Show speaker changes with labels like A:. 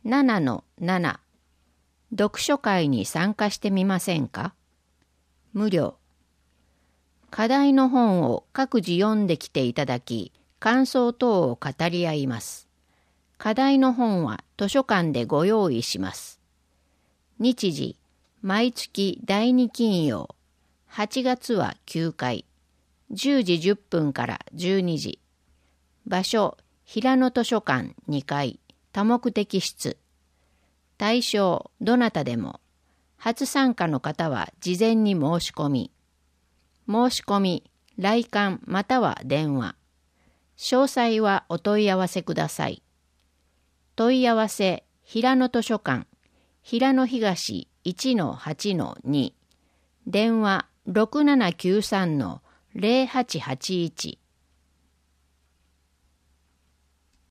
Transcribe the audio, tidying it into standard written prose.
A: 7-7 読書会に参加してみませんか？無料。課題の本を各自読んできていただき、感想等を語り合います。課題の本は図書館でご用意します。日時、毎月第2金曜。8月は9回。10時10分から12時。場所、平野図書館2階、多目的室。対象、どなたでも。初参加の方は事前に申し込み。申し込み、来館または電話。詳細はお問い合わせください。問い合わせ、平野図書館、平野東 1-8-2。電話、6793-0881。